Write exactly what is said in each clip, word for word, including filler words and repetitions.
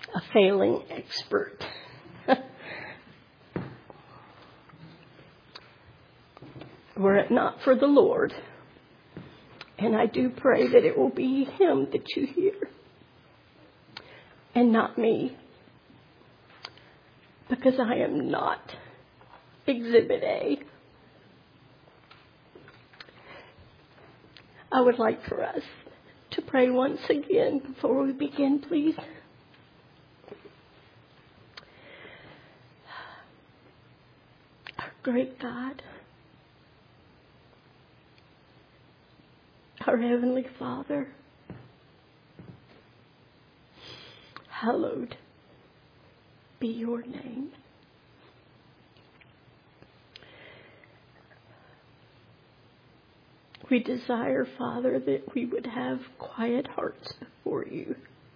a failing expert. Were it not for the Lord, and I do pray that it will be Him that you hear and not me, because I am not Exhibit A. I would like for us to pray once again before we begin, please. Our great God, our Heavenly Father, hallowed be your name. We desire, Father, that we would have quiet hearts before you,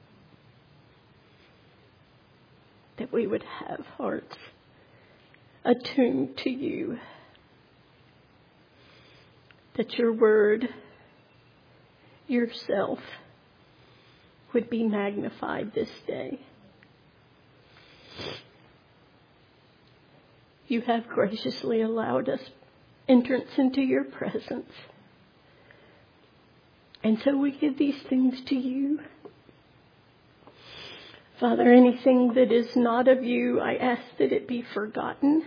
that we would have hearts attuned to you, that your word, yourself, would be magnified this day. You have graciously allowed us entrance into your presence. And so we give these things to you. Father, anything that is not of you, I ask that it be forgotten.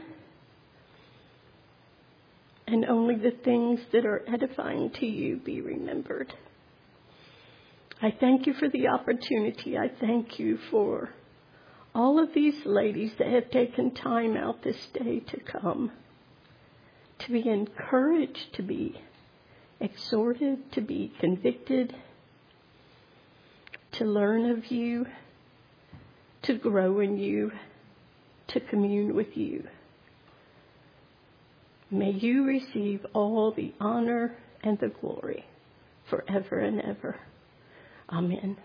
And only the things that are edifying to you be remembered. I thank you for the opportunity. I thank you for all of these ladies that have taken time out this day to come, to be encouraged, to be exhorted, to be convicted, to learn of you, to grow in you, to commune with you. May you receive all the honor and the glory forever and ever. Amen.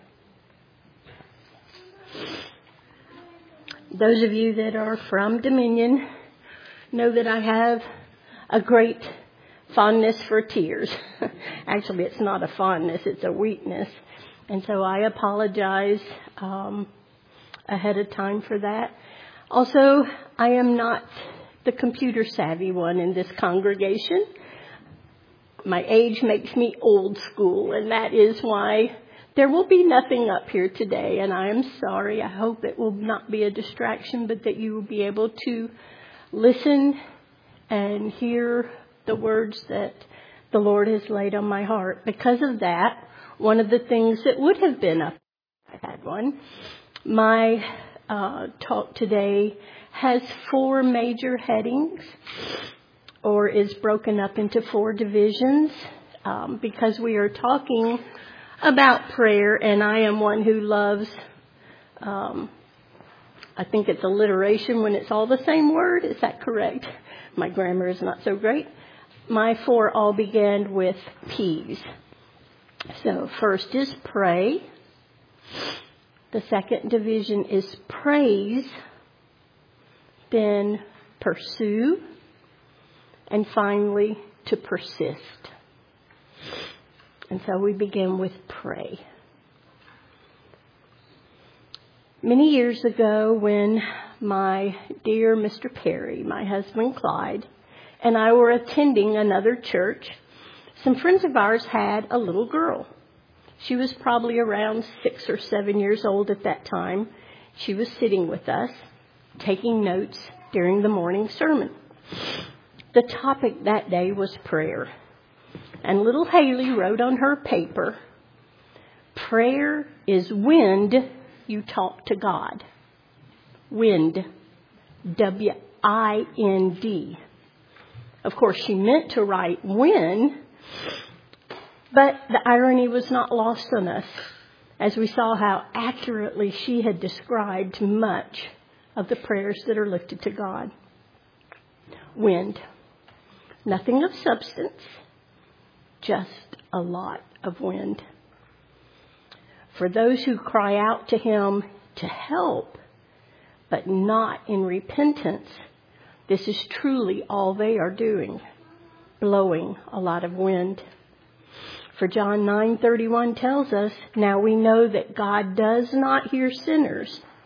Those of you that are from Dominion know that I have a great fondness for tears. Actually, it's not a fondness, it's a weakness. And so I apologize um, ahead of time for that. Also, I am not the computer savvy one in this congregation. My age makes me old school, and that is why there will be nothing up here today. And I am sorry. I hope it will not be a distraction, but that you will be able to listen and hear the words that the Lord has laid on my heart. Because of that, one of the things that would have been up, I had one, my uh, talk today has four major headings, or is broken up into four divisions, um, because we are talking about prayer, and I am one who loves, um, I think it's alliteration when it's all the same word. Is that correct? My grammar is not so great. My four all began with P's. So first is pray. The second division is praise. Then pursue. And finally, to persist. And so we begin with pray. Many years ago, when my dear Mister Perry, my husband Clyde, and I were attending another church, some friends of ours had a little girl. She was probably around six or seven years old at that time. She was sitting with us, taking notes during the morning sermon. The topic that day was prayer. And little Haley wrote on her paper, prayer is wind you talk to God. Wind. W I N D. Of course, she meant to write when, but the irony was not lost on us, as we saw how accurately she had described much of the prayers that are lifted to God. Wind. Nothing of substance, just a lot of wind. For those who cry out to Him to help, but not in repentance, this is truly all they are doing, blowing a lot of wind. For John nine thirty-one tells us, now we know that God does not hear sinners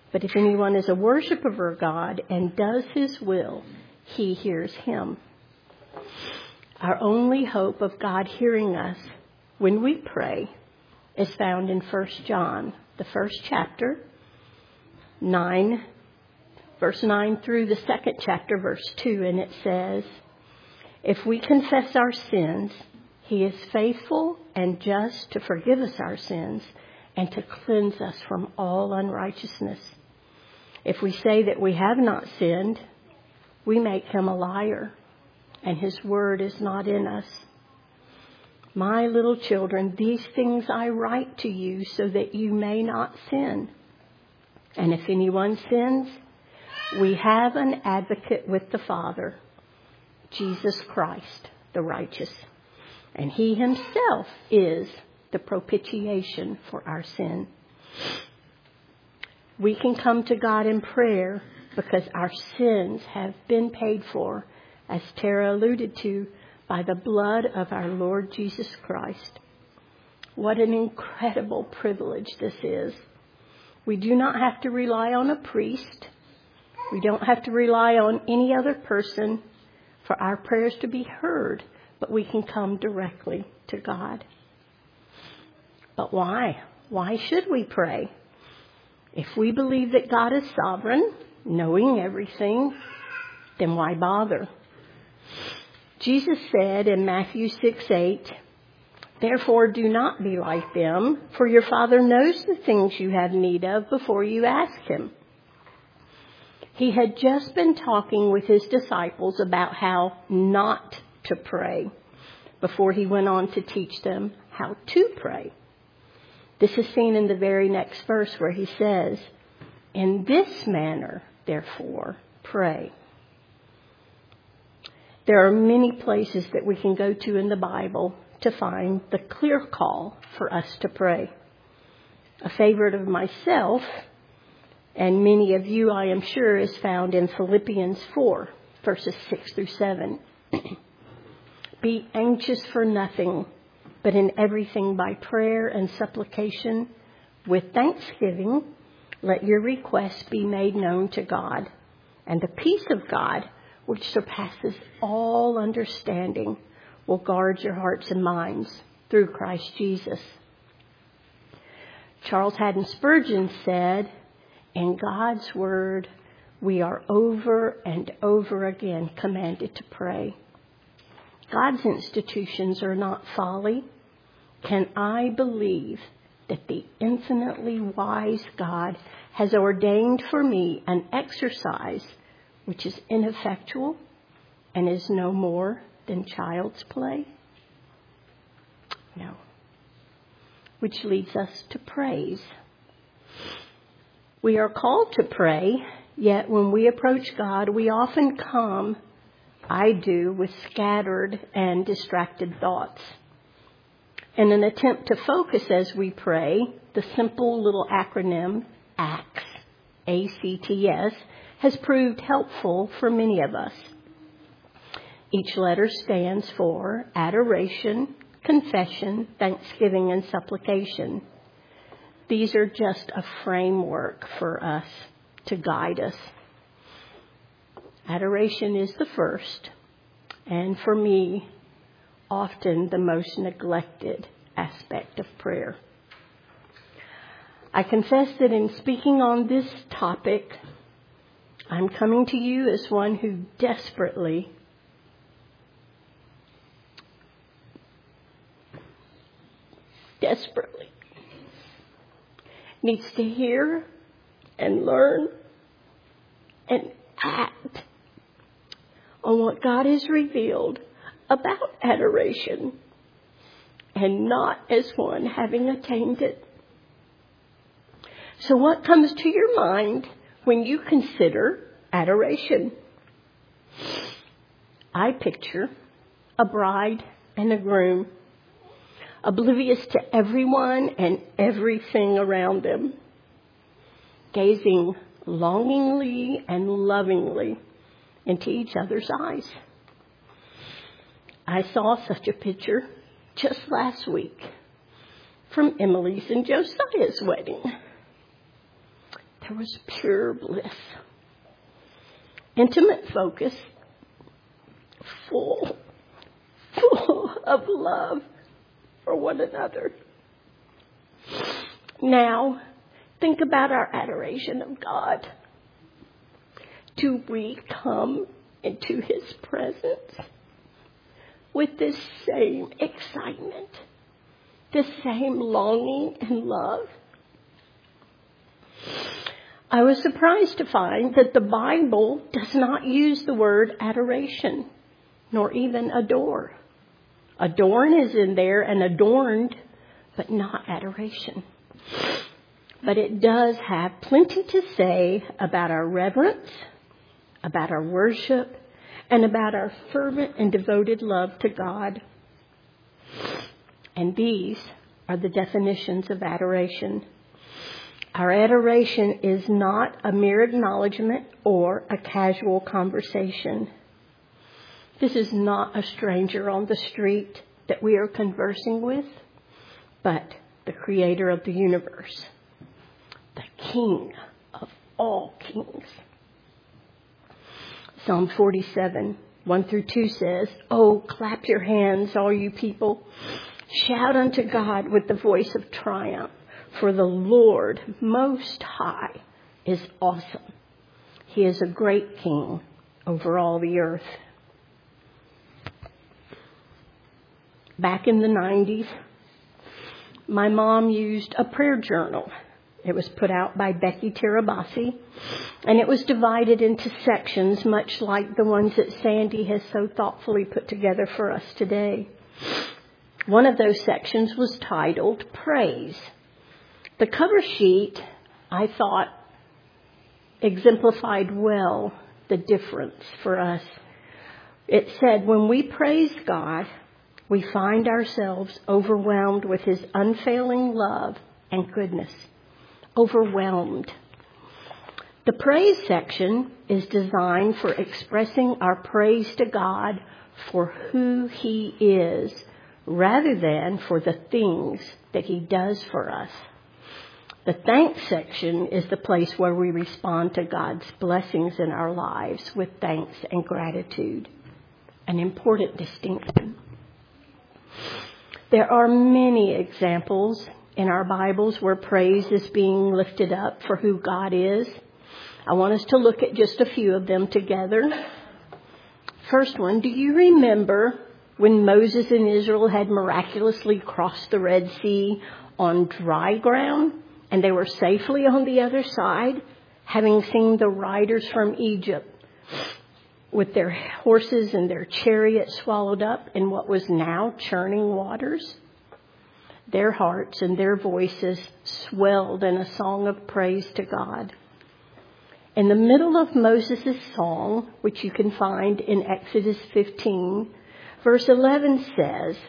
But if anyone is a worshiper of God and does his will, he hears him. Our only hope of God hearing us when we pray is found in First John, the first chapter, nine, verse nine through the second chapter, verse two, and it says, if we confess our sins, he is faithful and just to forgive us our sins and to cleanse us from all unrighteousness. If we say that we have not sinned, we make him a liar, and his word is not in us. My little children, these things I write to you so that you may not sin. And if anyone sins, we have an advocate with the Father, Jesus Christ, the righteous. And he himself is the propitiation for our sin. We can come to God in prayer because our sins have been paid for, as Tara alluded to, by the blood of our Lord Jesus Christ. What an incredible privilege this is. We do not have to rely on a priest. We don't have to rely on any other person for our prayers to be heard, but we can come directly to God. But why? Why should we pray? If we believe that God is sovereign, knowing everything, then why bother? Jesus said in Matthew six eight, therefore do not be like them, for your Father knows the things you have need of before you ask him. He had just been talking with his disciples about how not to pray before he went on to teach them how to pray. This is seen in the very next verse where he says, in this manner, therefore, pray. There are many places that we can go to in the Bible to find the clear call for us to pray. A favorite of myself, and many of you, I am sure, is found in Philippians four, verses six through seven. Be anxious for nothing, but in everything by prayer and supplication, with thanksgiving, let your requests be made known to God. And the peace of God, which surpasses all understanding, will guard your hearts and minds through Christ Jesus. Charles Haddon Spurgeon said, in God's word, we are over and over again commanded to pray. God's institutions are not folly. Can I believe that the infinitely wise God has ordained for me an exercise which is ineffectual and is no more than child's play? No. Which leads us to praise. We are called to pray, yet when we approach God, we often come, I do, with scattered and distracted thoughts. In an attempt to focus as we pray, the simple little acronym ACTS, A C T S, has proved helpful for many of us. Each letter stands for adoration, confession, thanksgiving, and supplication. These are just a framework for us to guide us. Adoration is the first, and for me, often the most neglected aspect of prayer. I confess that in speaking on this topic, I'm coming to you as one who desperately desperately needs to hear and learn and act on what God has revealed about adoration, and not as one having attained it. So what comes to your mind when you consider adoration? I picture a bride and a groom, oblivious to everyone and everything around them, gazing longingly and lovingly into each other's eyes. I saw such a picture just last week from Emily's and Josiah's wedding. There was pure bliss. Intimate focus, full, full of love for one another. Now, think about our adoration of God. Do we come into His presence with this same excitement, this same longing and love? I was surprised to find that the Bible does not use the word adoration, nor even adore. Adorn is in there and adorned, but not adoration. But it does have plenty to say about our reverence, about our worship, and about our fervent and devoted love to God. And these are the definitions of adoration. Our adoration is not a mere acknowledgement or a casual conversation. This is not a stranger on the street that we are conversing with, but the Creator of the universe, the King of all kings. Psalm forty-seven, one through two says, "Oh, clap your hands, all you people. Shout unto God with the voice of triumph. For the Lord Most High is awesome. He is a great King over all the earth." Back in the nineties, my mom used a prayer journal. It was put out by Becky Tirabassi, and it was divided into sections much like the ones that Sandy has so thoughtfully put together for us today. One of those sections was titled Praise. The cover sheet, I thought, exemplified well the difference for us. It said, when we praise God, we find ourselves overwhelmed with His unfailing love and goodness. Overwhelmed. The praise section is designed for expressing our praise to God for who He is, rather than for the things that He does for us. The thanks section is the place where we respond to God's blessings in our lives with thanks and gratitude. An important distinction. There are many examples in our Bibles where praise is being lifted up for who God is. I want us to look at just a few of them together. First one, do you remember when Moses and Israel had miraculously crossed the Red Sea on dry ground? And they were safely on the other side, having seen the riders from Egypt with their horses and their chariots swallowed up in what was now churning waters. Their hearts and their voices swelled in a song of praise to God. In the middle of Moses' song, which you can find in Exodus fifteen, verse eleven says,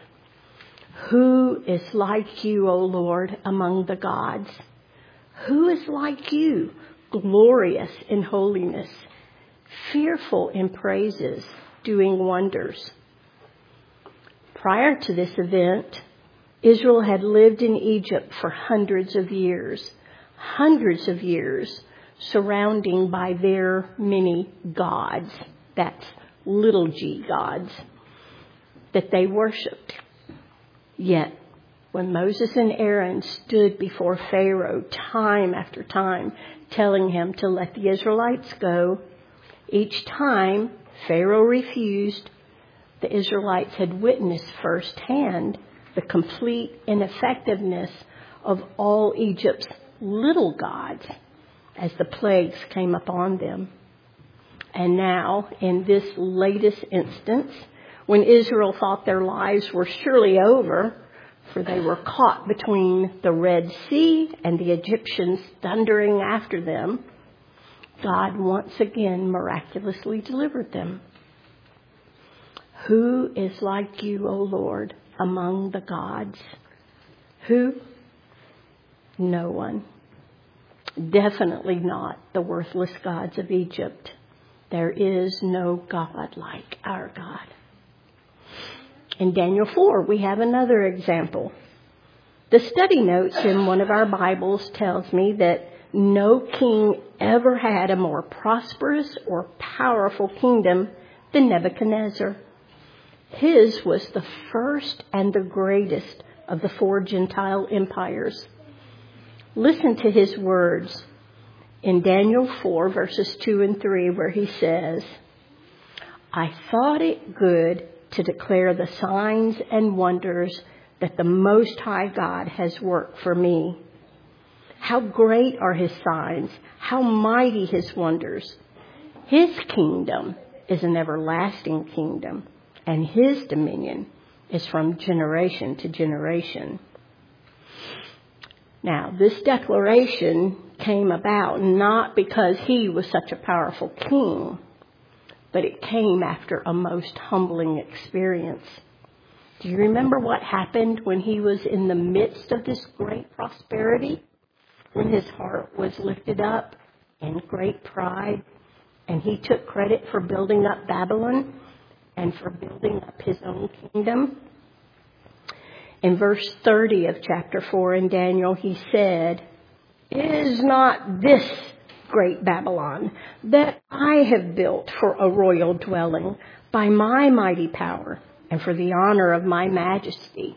"Who is like you, O Lord, among the gods? Who is like you, glorious in holiness, fearful in praises, doing wonders?" Prior to this event, Israel had lived in Egypt for hundreds of years, hundreds of years, surrounding by their many gods, that's little g gods, that they worshipped. Yet, when Moses and Aaron stood before Pharaoh time after time, telling him to let the Israelites go, each time Pharaoh refused, the Israelites had witnessed firsthand the complete ineffectiveness of all Egypt's little gods as the plagues came upon them. And now, in this latest instance, when Israel thought their lives were surely over, for they were caught between the Red Sea and the Egyptians thundering after them, God once again miraculously delivered them. Who is like you, O Lord, among the gods? Who? No one. Definitely not the worthless gods of Egypt. There is no God like our God. In Daniel four, we have another example. The study notes in one of our Bibles tells me that No king ever had a more prosperous or powerful kingdom than Nebuchadnezzar. His was the first and the greatest of the four Gentile empires. Listen to his words in Daniel four, verses two and three, where he says, I thought it good to declare the signs and wonders that the Most High God has worked for me. How great are his signs, how mighty his wonders. His kingdom is an everlasting kingdom, and his dominion is from generation to generation. Now, this declaration came about not because he was such a powerful king, but it came after a most humbling experience. Do you remember what happened when he was in the midst of this great prosperity? When his heart was lifted up in great pride, and he took credit for building up Babylon and for building up his own kingdom? In verse thirty of chapter four in Daniel, he said, Is not this great Babylon that I have built for a royal dwelling by my mighty power and for the honor of my majesty?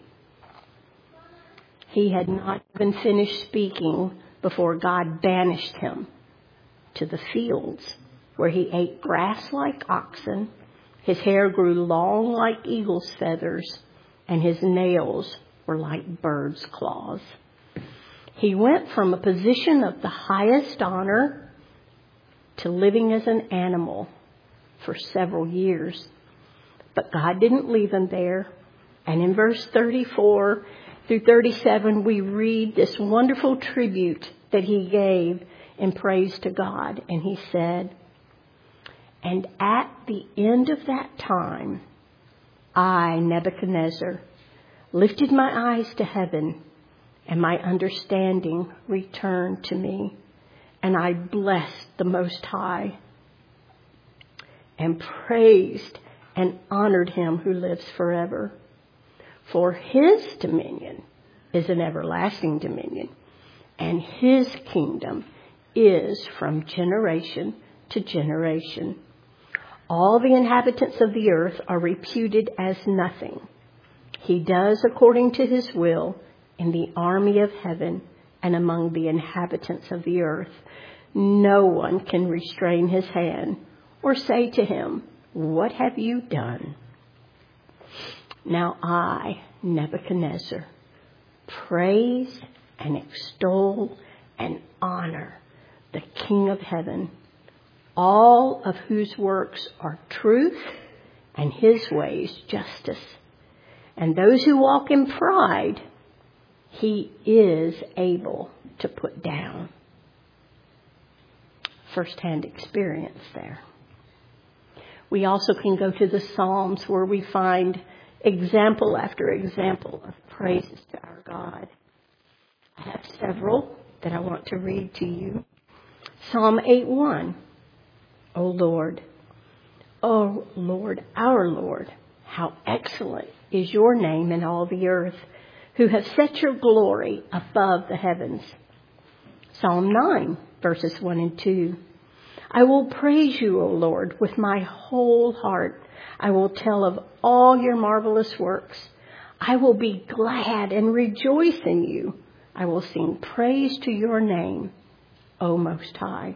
He had not even finished speaking before God banished him to the fields, where he ate grass like oxen, his hair grew long like eagle's feathers, and his nails were like birds' claws. He went from a position of the highest honor to living as an animal for several years. But God didn't leave him there. And in verse thirty-four through thirty-seven, we read this wonderful tribute that he gave in praise to God. And he said, And at the end of that time, I, Nebuchadnezzar, lifted my eyes to heaven, and my understanding returned to me. And I blessed the Most High, and praised and honored him who lives forever. For his dominion is an everlasting dominion, and his kingdom is from generation to generation. All the inhabitants of the earth are reputed as nothing. He does according to his will in the army of heaven and among the inhabitants of the earth. No one can restrain his hand or say to him, What have you done? Now I, Nebuchadnezzar, praise and extol and honor the King of heaven, all of whose works are truth and his ways justice. And those who walk in pride, he is able to put down. First-hand experience there. We also can go to the Psalms, where we find example after example of praises to our God. I have several that I want to read to you. Psalm eight one. O Lord, O Lord, our Lord, how excellent is your name in all the earth, who have set your glory above the heavens. Psalm nine, verses one and two. I will praise you, O Lord, with my whole heart. I will tell of all your marvelous works. I will be glad and rejoice in you. I will sing praise to your name, O Most High.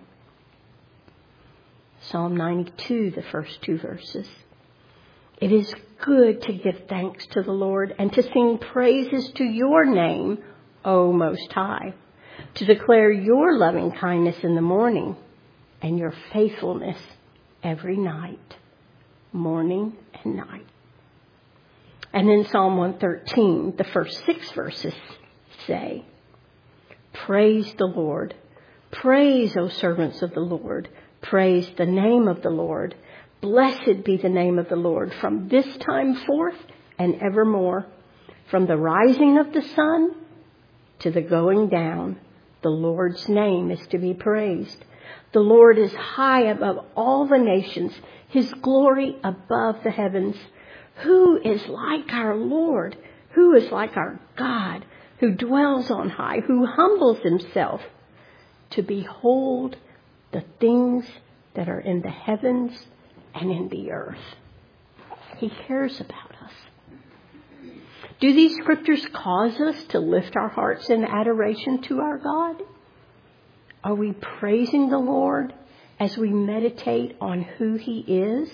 Psalm ninety-two, the first two verses. It is good to give thanks to the Lord and to sing praises to your name, O Most High, to declare your loving kindness in the morning and your faithfulness every night, morning and night. And in Psalm one thirteen, the first six verses say, Praise the Lord. Praise, O servants of the Lord. Praise the name of the Lord. Blessed be the name of the Lord from this time forth and evermore. From the rising of the sun to the going down, the Lord's name is to be praised. The Lord is high above all the nations, his glory above the heavens. Who is like our Lord? Who is like our God, who dwells on high, who humbles himself to behold the things that are in the heavens and in the earth. He cares about us. Do these scriptures cause us to lift our hearts in adoration to our God? Are we praising the Lord as we meditate on who He is?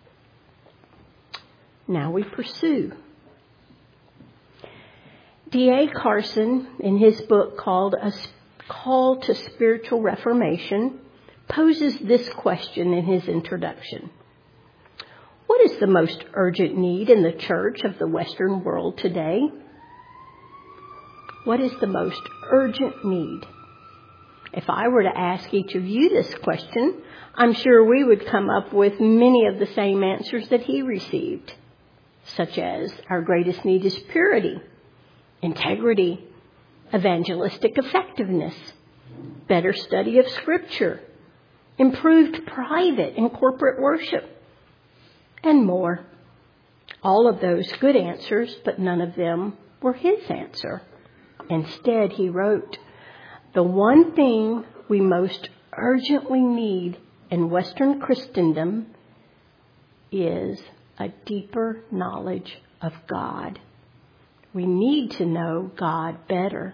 Now we pursue. D A Carson, in his book called A Call to Spiritual Reformation, poses this question in his introduction. What is the most urgent need in the church of the Western world today? What is the most urgent need? If I were to ask each of you this question, I'm sure we would come up with many of the same answers that he received, such as our greatest need is purity, integrity, evangelistic effectiveness, better study of Scripture, improved private and corporate worship, and more. All of those good answers, but none of them were his answer. Instead, he wrote, the one thing we most urgently need in Western Christendom is a deeper knowledge of God. We need to know God better.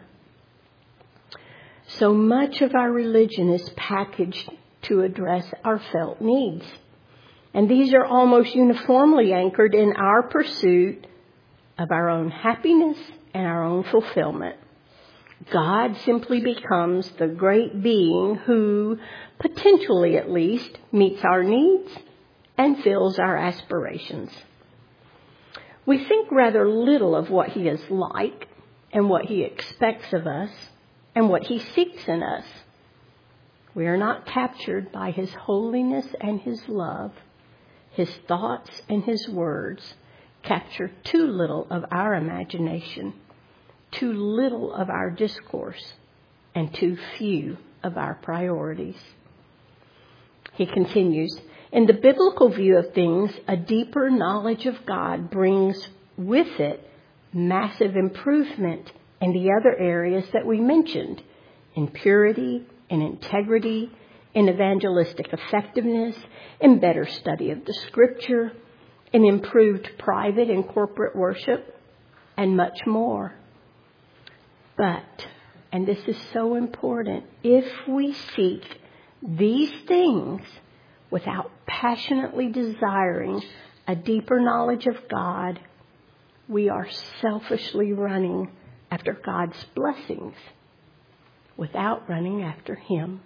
So much of our religion is packaged to address our felt needs. And these are almost uniformly anchored in our pursuit of our own happiness and our own fulfillment. God simply becomes the great being who, potentially at least, meets our needs and fills our aspirations. We think rather little of what He is like and what He expects of us and what He seeks in us. We are not captured by His holiness and His love. His thoughts and His words capture too little of our imagination, too little of our discourse, and too few of our priorities. He continues, in the biblical view of things, a deeper knowledge of God brings with it massive improvement in the other areas that we mentioned, in purity, in integrity, in evangelistic effectiveness, in better study of the Scripture, in improved private and corporate worship, and much more. But, and this is so important, if we seek these things without passionately desiring a deeper knowledge of God, we are selfishly running after God's blessings without running after Him.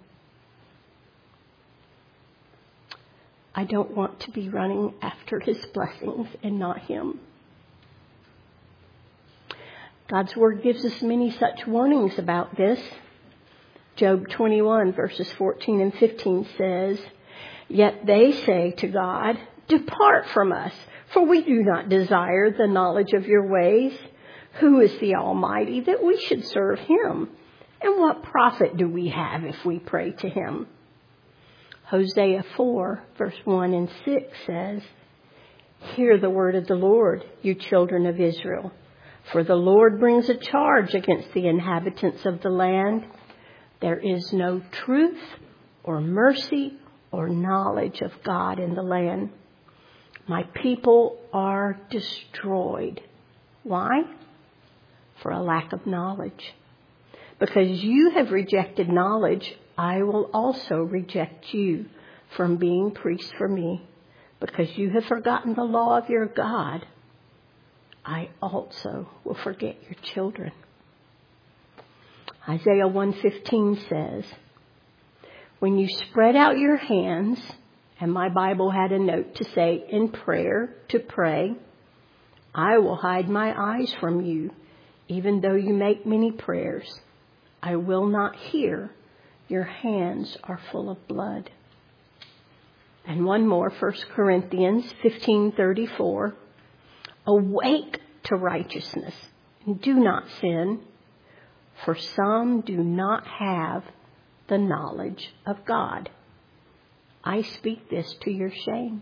I don't want to be running after His blessings and not Him. God's Word gives us many such warnings about this. Job twenty-one verses fourteen and fifteen says, yet they say to God, depart from us, for we do not desire the knowledge of your ways. Who is the Almighty that we should serve Him? And what profit do we have if we pray to Him? Hosea four, verse one and six says, hear the word of the Lord, you children of Israel. For the Lord brings a charge against the inhabitants of the land. There is no truth or mercy or knowledge of God in the land. My people are destroyed. Why? For a lack of knowledge. Because you have rejected knowledge, I will also reject you from being priests for me. Because you have forgotten the law of your God, I also will forget your children. Isaiah one fifteen says, when you spread out your hands, and my Bible had a note to say in prayer to pray, I will hide my eyes from you, even though you make many prayers. I will not hear. Your hands are full of blood. And one more, First Corinthians fifteen thirty-four. Awake to righteousness and do not sin, for some do not have the knowledge of God. I speak this to your shame.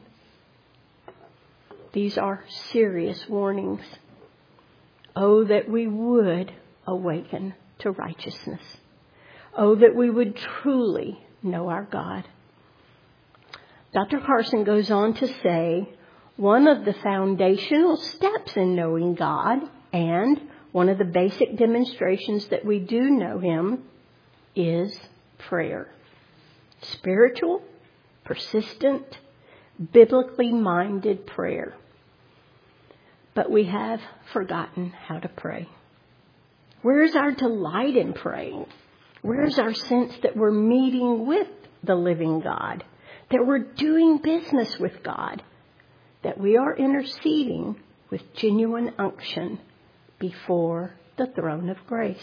These are serious warnings. Oh, that we would awaken to righteousness. Oh, that we would truly know our God. Doctor Carson goes on to say, one of the foundational steps in knowing God and one of the basic demonstrations that we do know Him is prayer. Spiritual, persistent, biblically minded prayer. But we have forgotten how to pray. Where's our delight in praying? Where's our sense that we're meeting with the living God, that we're doing business with God, that we are interceding with genuine unction before the throne of grace?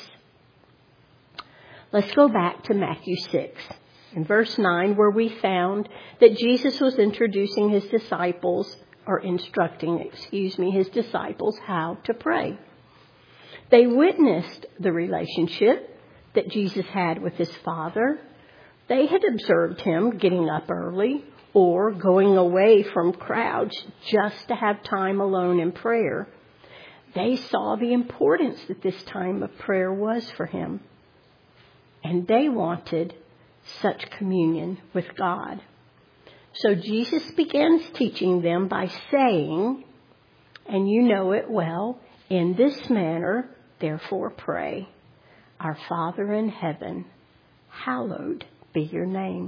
Let's go back to Matthew six, in verse nine, where we found that Jesus was introducing his disciples, or instructing, excuse me, his disciples how to pray. They witnessed the relationship that Jesus had with his Father. They had observed him getting up early or going away from crowds just to have time alone in prayer. They saw the importance that this time of prayer was for him. And they wanted such communion with God. So Jesus begins teaching them by saying, and you know it well, in this manner, therefore pray, our Father in heaven, hallowed be your name.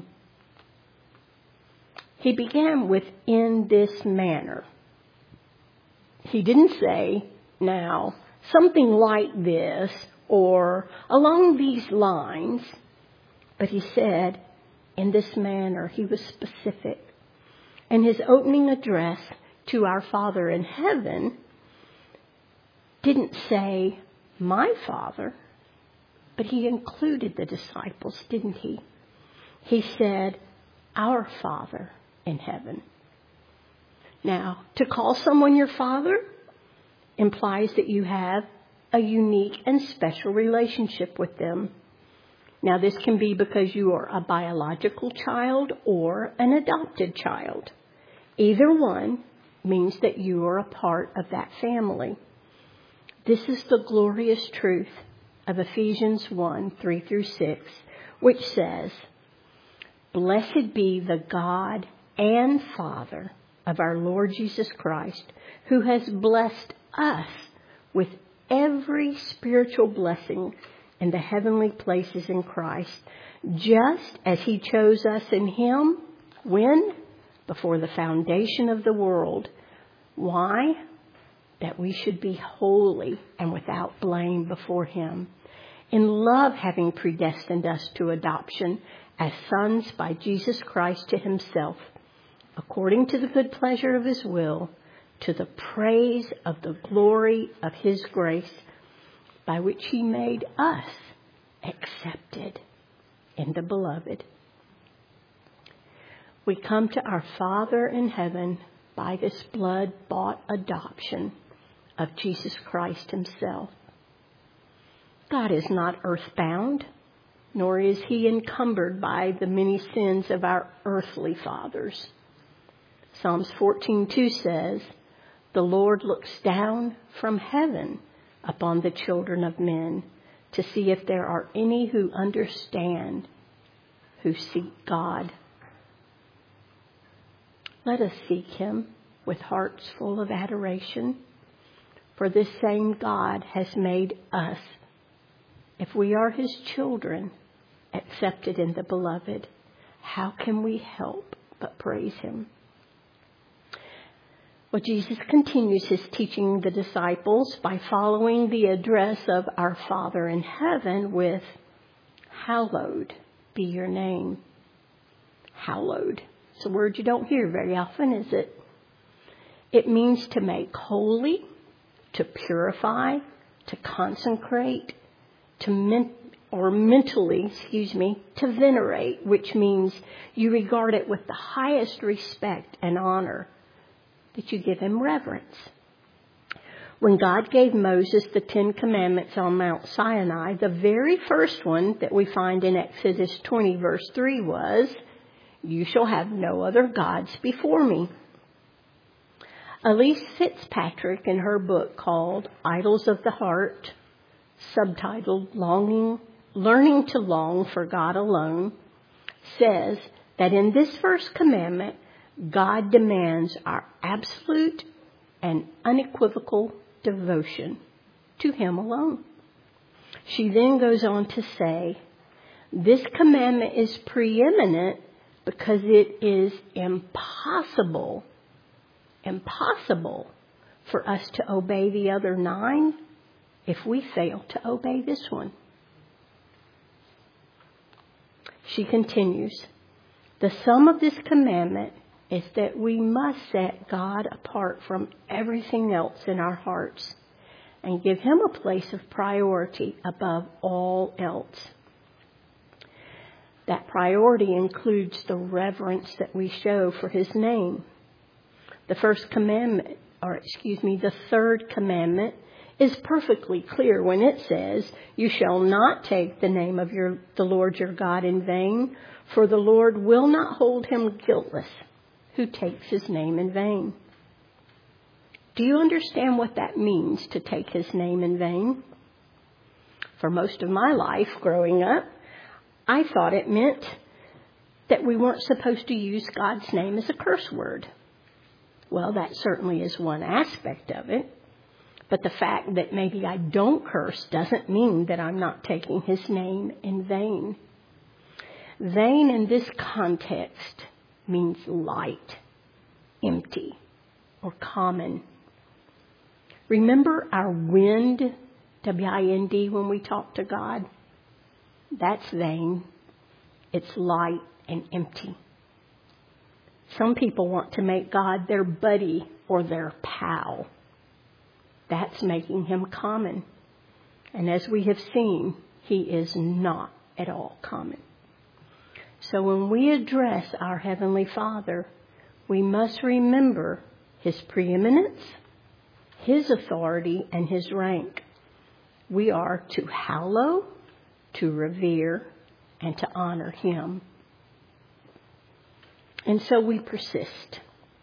He began with in this manner. He didn't say, now, something like this or along these lines, but he said, in this manner. He was specific. And his opening address to our Father in heaven didn't say, my Father, but he included the disciples, didn't he? He said, our Father in heaven. Now, to call someone your Father implies that you have a unique and special relationship with them. Now, this can be because you are a biological child or an adopted child. Either one means that you are a part of that family. This is the glorious truth of Ephesians one, three through six, which says, blessed be the God and Father of our Lord Jesus Christ, who has blessed us with every spiritual blessing in the heavenly places in Christ, just as he chose us in him, when? Before the foundation of the world. Why? That we should be holy and without blame before him. In love, having predestined us to adoption as sons by Jesus Christ to himself, according to the good pleasure of his will, to the praise of the glory of his grace, by which he made us accepted in the beloved. We come to our Father in heaven by this blood-bought adoption of Jesus Christ himself. God is not earthbound, nor is he encumbered by the many sins of our earthly fathers. Psalms fourteen two says, the Lord looks down from heaven upon the children of men to see if there are any who understand, who seek God. Let us seek him with hearts full of adoration, for this same God has made us, if we are his children, accepted in the beloved. How can we help but praise him? Well, Jesus continues his teaching the disciples by following the address of our Father in heaven with, hallowed be your name. Hallowed. It's a word you don't hear very often, is it? It means to make holy, to purify, to consecrate, to men- or mentally, excuse me, to venerate, which means you regard it with the highest respect and honor, that you give him reverence. When God gave Moses the Ten Commandments on Mount Sinai, the very first one that we find in Exodus twenty, verse three was, you shall have no other gods before me. Elise Fitzpatrick, in her book called Idols of the Heart, subtitled Longing, Learning to Long for God Alone, says that in this first commandment, God demands our absolute and unequivocal devotion to Him alone. She then goes on to say, this commandment is preeminent because it is impossible, impossible for us to obey the other nine if we fail to obey this one. She continues, the sum of this commandment is that we must set God apart from everything else in our hearts and give Him a place of priority above all else. That priority includes the reverence that we show for His name. The first commandment, or excuse me, the third commandment is perfectly clear when it says, you shall not take the name of your, the Lord your God in vain, for the Lord will not hold him guiltless who takes His name in vain. Do you understand what that means, to take His name in vain? For most of my life growing up, I thought it meant that we weren't supposed to use God's name as a curse word. Well, that certainly is one aspect of it. But the fact that maybe I don't curse doesn't mean that I'm not taking His name in vain. Vain in this context means light, empty, or common. Remember our wind, W I N D, when we talk to God? That's vain. It's light and empty. Some people want to make God their buddy or their pal. That's making Him common. And as we have seen, He is not at all common. So when we address our Heavenly Father, we must remember His preeminence, His authority, and His rank. We are to hallow, to revere, and to honor Him. And so we persist.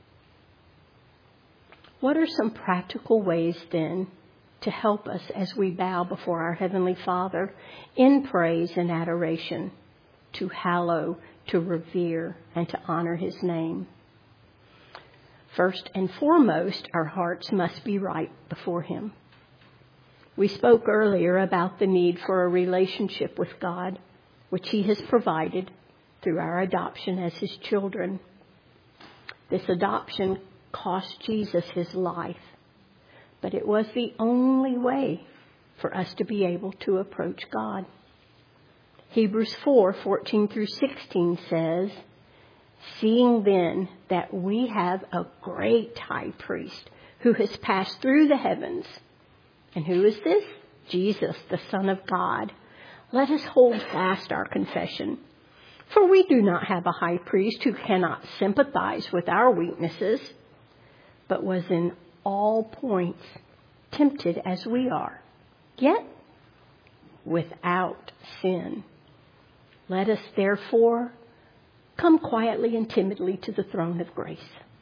What are some practical ways then to help us as we bow before our Heavenly Father in praise and adoration, to hallow, to revere, and to honor His name? First and foremost, our hearts must be right before Him. We spoke earlier about the need for a relationship with God, which He has provided through our adoption as His children. This adoption cost Jesus His life, but it was the only way for us to be able to approach God. Hebrews four, fourteen through sixteen says, seeing then that we have a great high priest who has passed through the heavens. And who is this? Jesus, the Son of God. Let us hold fast our confession. For we do not have a high priest who cannot sympathize with our weaknesses, but was in all points tempted as we are, yet without sin. Let us therefore come quietly and timidly to the throne of grace.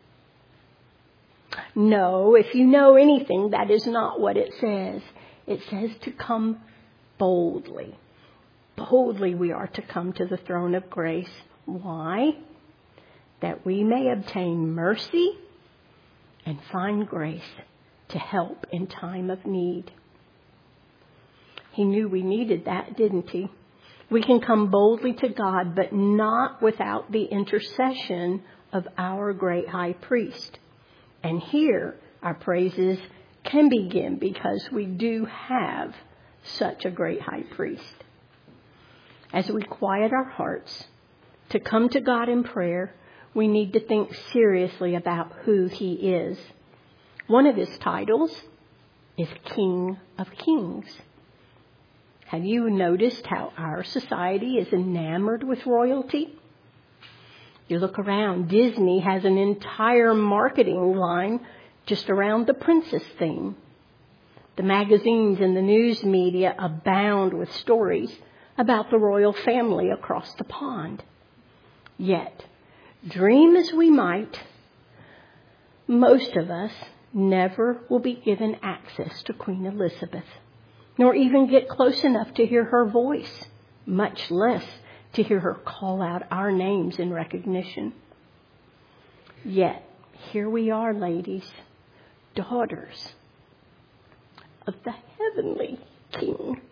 No, if you know anything, that is not what it says. It says to come boldly. Boldly we are to come to the throne of grace. Why? That we may obtain mercy and find grace to help in time of need. He knew we needed that, didn't He? We can come boldly to God, but not without the intercession of our great high priest. And here our praises can begin because we do have such a great high priest. As we quiet our hearts to come to God in prayer, we need to think seriously about who He is. One of His titles is King of Kings. Have you noticed how our society is enamored with royalty? You look around, Disney has an entire marketing line just around the princess theme. The magazines and the news media abound with stories about the royal family across the pond. Yet, dream as we might, most of us never will be given access to Queen Elizabeth, nor even get close enough to hear her voice much less to hear her call out our names in recognition. Yet, here we are, ladies, daughters of the heavenly King.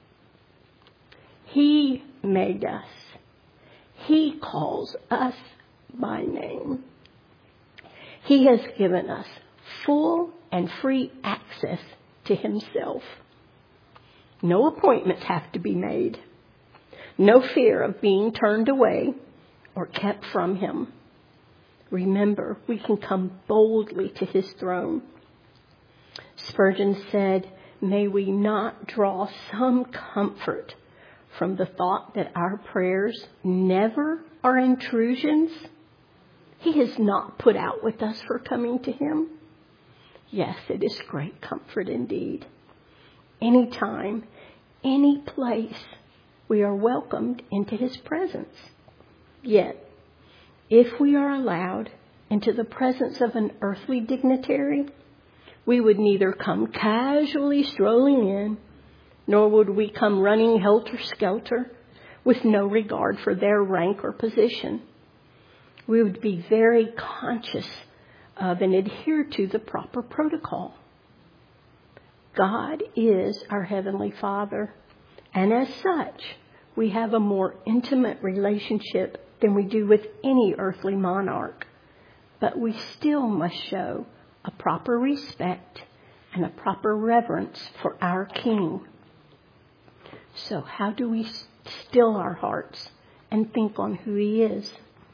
He made us. He calls us by name. He has given us full and free access to himself. No appointments have to be made. No fear of being turned away or kept from him. Remember, we can come boldly to his throne. Spurgeon said, may we not draw some comfort from the thought that our prayers never are intrusions? He has not put out with us for coming to him. Yes, it is great comfort indeed. Anytime, any place, we are welcomed into his presence. Yet, if we are allowed into the presence of an earthly dignitary, we would neither come casually strolling in, nor would we come running helter-skelter with no regard for their rank or position. We would be very conscious of and adhere to the proper protocol. God is our Heavenly Father, and as such, we have a more intimate relationship than we do with any earthly monarch. But we still must show a proper respect and a proper reverence for our King. So how do we still our hearts and think on who he is?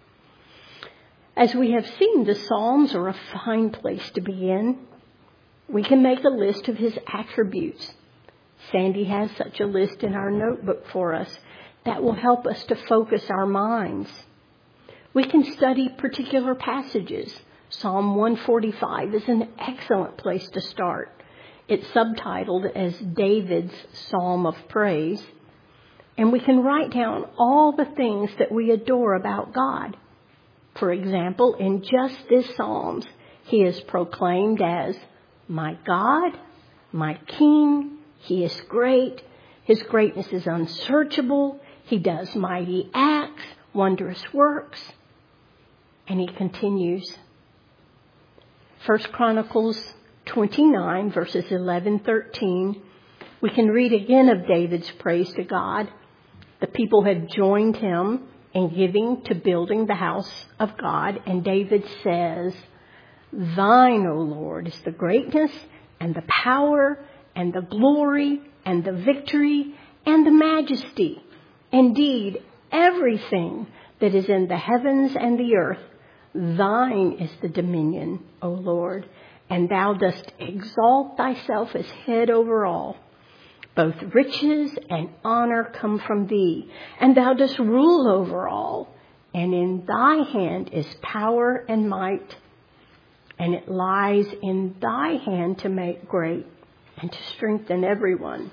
As we have seen, the Psalms are a fine place to begin. We can make a list of his attributes. Sandy has such a list in our notebook for us that will help us to focus our minds. We can study particular passages. Psalm one forty-five is an excellent place to start. It's subtitled as David's Psalm of Praise. And we can write down all the things that we adore about God. For example, in just this Psalms, he is proclaimed as my God, my King. He is great. His greatness is unsearchable. He does mighty acts, wondrous works. And he continues. First Chronicles twenty-nine, verses eleven, thirteen. We can read again of David's praise to God. The people had joined him in giving to building the house of God. And David says, thine, O Lord, is the greatness and the power and the glory and the victory and the majesty. Indeed, everything that is in the heavens and the earth, thine is the dominion, O Lord, and thou dost exalt thyself as head over all. Both riches and honor come from thee, and thou dost rule over all, and in thy hand is power and might, and it lies in thy hand to make great and to strengthen everyone.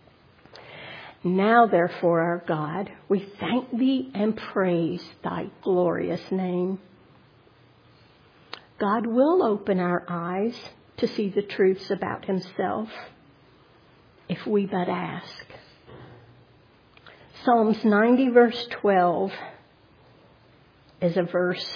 Now, therefore, our God, we thank thee and praise thy glorious name. God will open our eyes to see the truths about himself if we but ask. Psalms ninety, verse twelve is a verse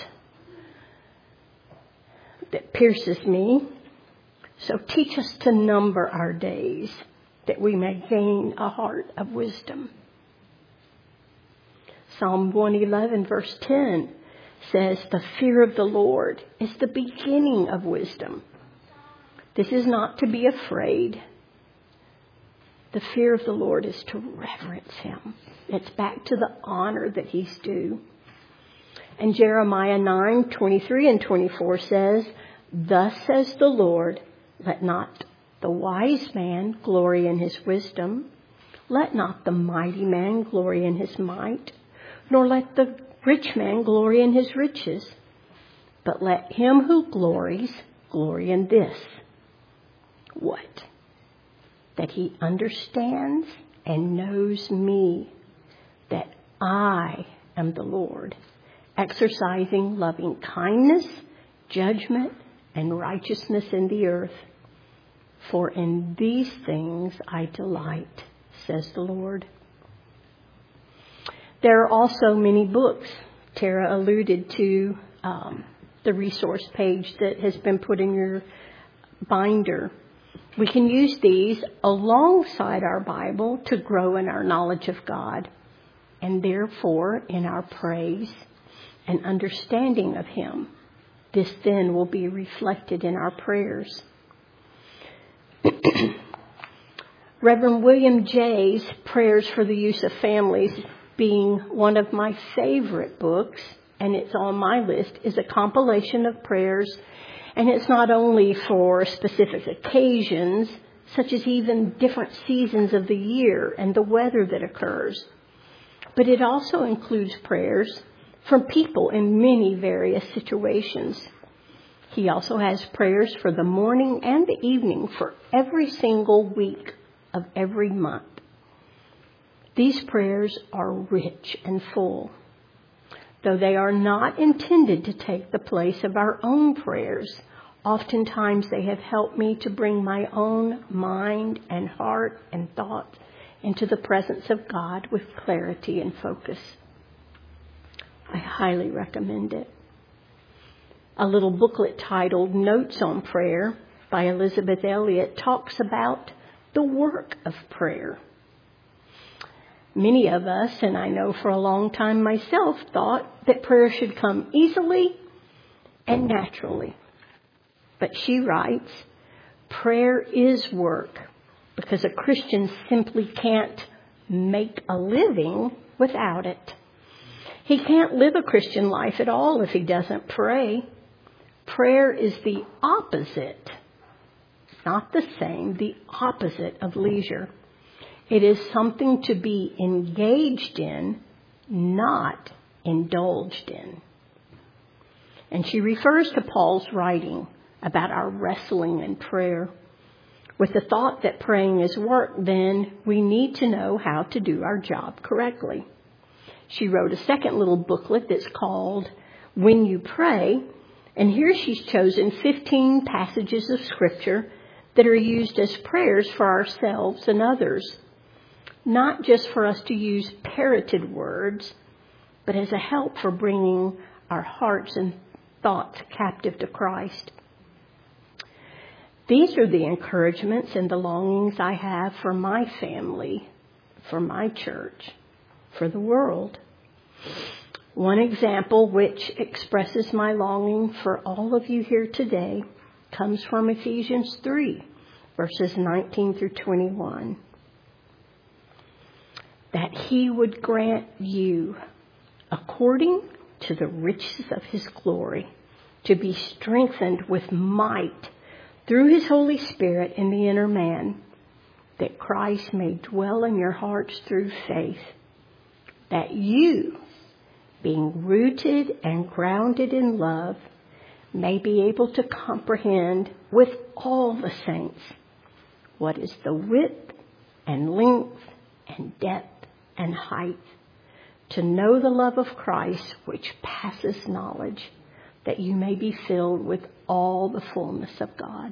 that pierces me. So teach us to number our days, that we may gain a heart of wisdom. Psalm one eleven, verse ten says, the fear of the Lord is the beginning of wisdom. This is not to be afraid. The fear of the Lord is to reverence him. It's back to the honor that he's due. And Jeremiah nine, twenty-three and twenty-four says, thus says the Lord, let not the wise man glory in his wisdom. Let not the mighty man glory in his might, nor let the rich man glory in his riches. But let him who glories glory in this. What? That he understands and knows me, that I am the Lord, exercising loving kindness, judgment, and righteousness in the earth. For in these things I delight, says the Lord. There are also many books. Tara alluded to um, the resource page that has been put in your binder. We can use these alongside our Bible to grow in our knowledge of God, and therefore in our praise and understanding of Him. This then will be reflected in our prayers. Reverend William Jay's Prayers for the Use of Families, being one of my favorite books, and it's on my list, is a compilation of prayers. And it's not only for specific occasions, such as even different seasons of the year and the weather that occurs, but it also includes prayers from people in many various situations. He also has prayers for the morning and the evening for every single week of every month. These prayers are rich and full. Though they are not intended to take the place of our own prayers, oftentimes they have helped me to bring my own mind and heart and thought into the presence of God with clarity and focus. I highly recommend it. A little booklet titled Notes on Prayer by Elizabeth Elliot talks about the work of prayer. Many of us, and I know for a long time myself, thought that prayer should come easily and naturally. But she writes, prayer is work because a Christian simply can't make a living without it. He can't live a Christian life at all if he doesn't pray. Prayer is the opposite, not the same, the opposite of leisure. It is something to be engaged in, not indulged in. And she refers to Paul's writing about our wrestling in prayer. With the thought that praying is work, then we need to know how to do our job correctly. She wrote a second little booklet that's called When You Pray, and here she's chosen fifteen passages of Scripture that are used as prayers for ourselves and others. Not just for us to use parroted words, but as a help for bringing our hearts and thoughts captive to Christ. These are the encouragements and the longings I have for my family, for my church, for the world. One example which expresses my longing for all of you here today comes from Ephesians three, verses nineteen through twenty-one. That He would grant you, according to the riches of His glory, to be strengthened with might through His Holy Spirit in the inner man, that Christ may dwell in your hearts through faith, that you, being rooted and grounded in love, may be able to comprehend with all the saints what is the width and length and depth and height, to know the love of Christ which passes knowledge, that you may be filled with all the fullness of God.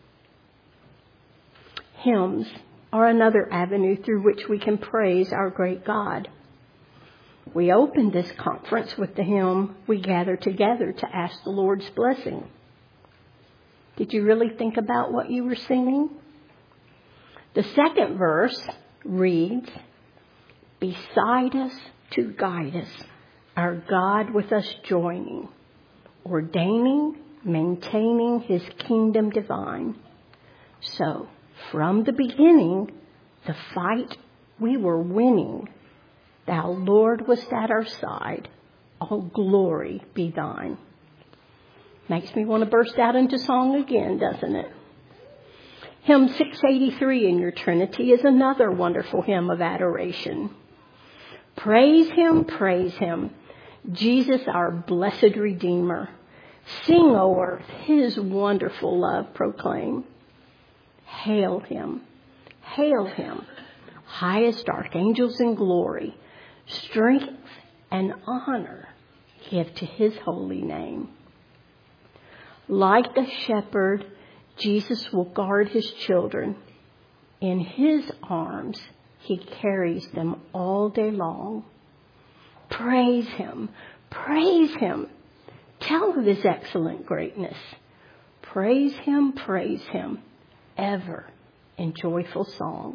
Hymns are another avenue through which we can praise our great God. We opened this conference with the hymn, We Gather Together to Ask the Lord's Blessing. Did you really think about what you were singing? The second verse reads, Beside us to guide us, our God with us joining, ordaining, maintaining His kingdom divine. So, from the beginning, the fight we were winning, Thou, Lord, wast at our side. All glory be Thine. Makes me want to burst out into song again, doesn't it? Hymn six eighty-three in your Trinity is another wonderful hymn of adoration. Praise Him, praise Him, Jesus our blessed Redeemer. Sing, O earth, His wonderful love proclaim. Hail Him, hail Him, highest archangels in glory, strength and honor give to His holy name. Like a shepherd, Jesus will guard His children. In His arms He carries them all day long. Praise Him. Praise Him. Tell of His excellent greatness. Praise Him, praise Him, ever in joyful song.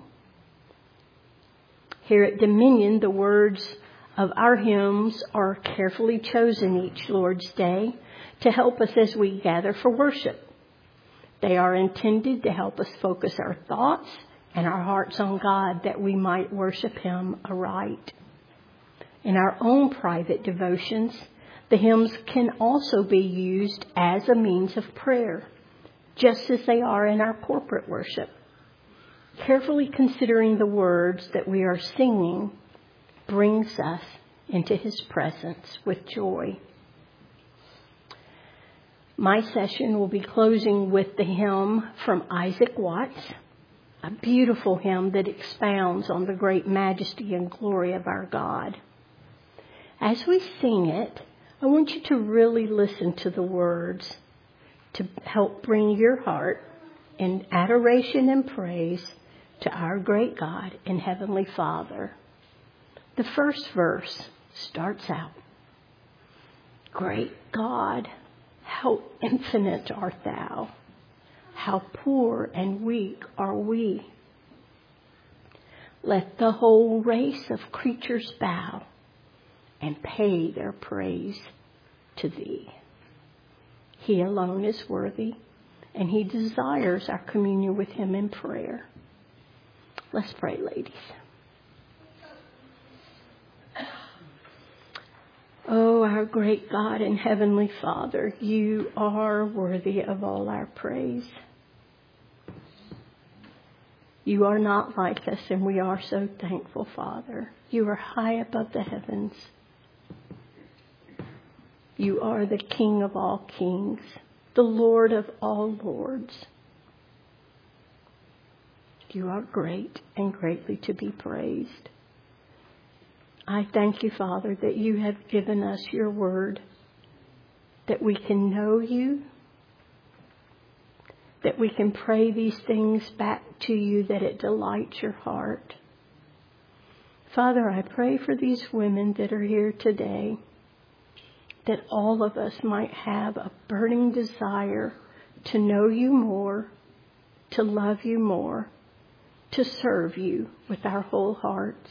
Here at Dominion, the words of our hymns are carefully chosen each Lord's Day to help us as we gather for worship. They are intended to help us focus our thoughts and our hearts on God that we might worship Him aright. In our own private devotions, the hymns can also be used as a means of prayer, just as they are in our corporate worship. Carefully considering the words that we are singing brings us into His presence with joy. My session will be closing with the hymn from Isaac Watts, a beautiful hymn that expounds on the great majesty and glory of our God. As we sing it, I want you to really listen to the words to help bring your heart in adoration and praise to our great God and Heavenly Father. The first verse starts out, Great God, how infinite art Thou, how poor and weak are we. Let the whole race of creatures bow and pay their praise to Thee. He alone is worthy, and He desires our communion with Him in prayer. Let's pray, ladies. Oh, our great God and Heavenly Father, You are worthy of all our praise. You are not like us, and we are so thankful, Father. You are high above the heavens. You are the King of all kings, the Lord of all lords. You are great and greatly to be praised. I thank You, Father, that You have given us Your word, that we can know You, that we can pray these things back to You, that it delights Your heart. Father, I pray for these women that are here today, that all of us might have a burning desire to know You more, to love You more, to serve You with our whole hearts.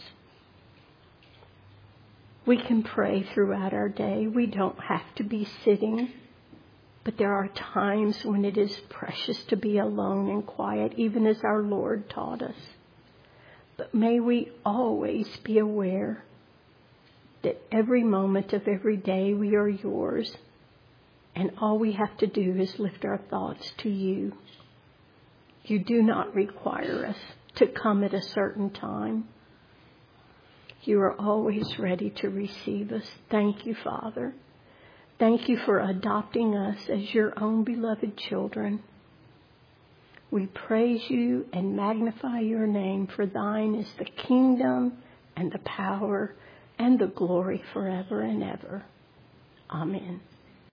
We can pray throughout our day. We don't have to be sitting, but there are times when it is precious to be alone and quiet, even as our Lord taught us. But may we always be aware that every moment of every day we are Yours, and all we have to do is lift our thoughts to You. You do not require us to come at a certain time. You are always ready to receive us. Thank You, Father. Thank You for adopting us as Your own beloved children. We praise You and magnify Your name, for Thine is the kingdom and the power and the glory forever and ever. Amen.